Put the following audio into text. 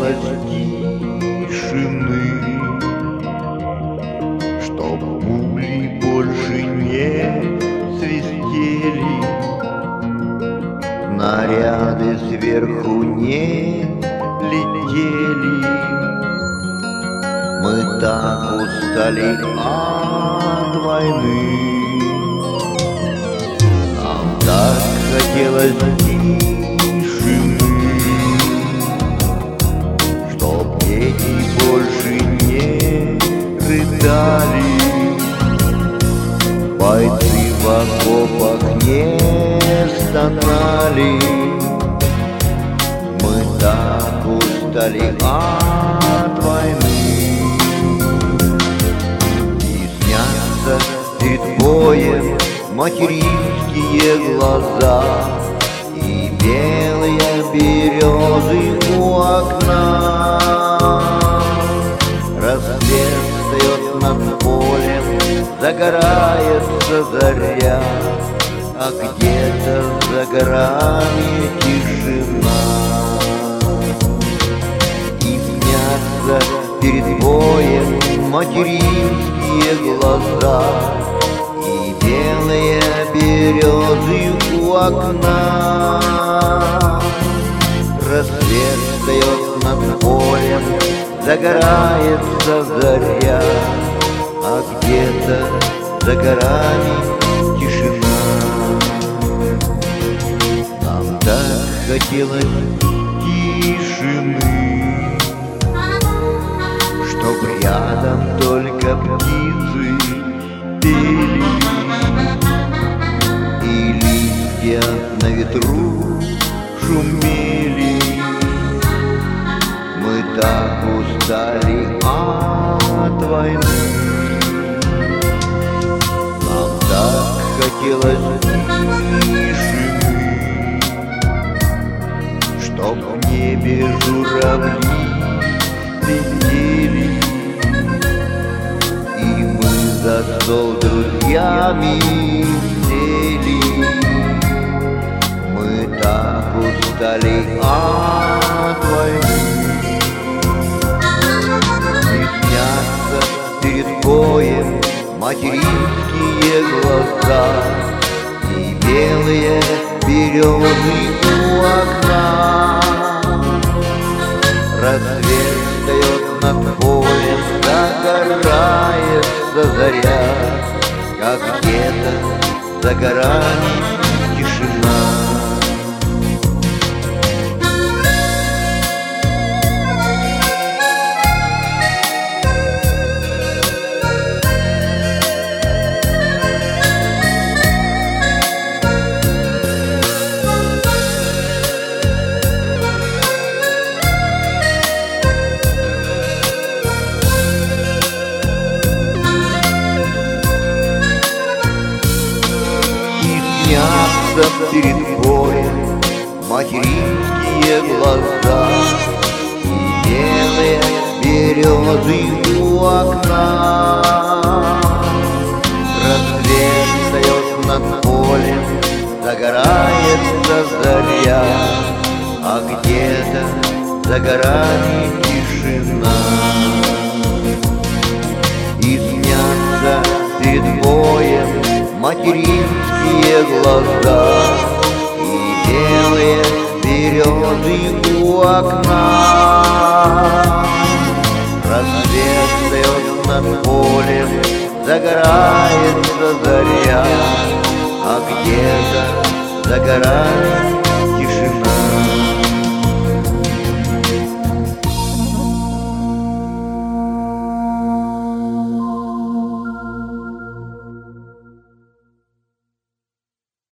хотелось тишины, чтоб пули больше не свистели, снаряды сверху не летели. Мы так устали от войны, нам так хотелось тишины, чтоб дети больше не рыдали, бойцы в окопах не стонали. Мы так устали от войны, и снятся перед боем материнские глаза и белые березы у окна. Рассвет встает над полем, загорается заря, а где-то за горами тишина. И снятся перед боем материнские глаза и белые березы у окна. Рассвет встает над полем, загорается заря, а где-то за горами тишина. Нам так хотелось тишины, чтоб рядом только птицы пели и листья на ветру шумели. Мы так устали от войны, нам так хотелось тишины, чтоб в небе журавли летели, и мы за стол друзьями сели. Мы так устали от войны, и снятся перед боем материнские глаза и белые березы у окна. Рассвет встает над полем, загорается заря, как где-то за горами тишина. Снятся перед боем материнские глаза и белые березы у окна. Рассвет встает над полем, загорается заря, а где-то за горами тишина. И снятся перед боем материнские глаза и белые березы у окна. Рассвет встает над полем, загорается заря, а где-то за горами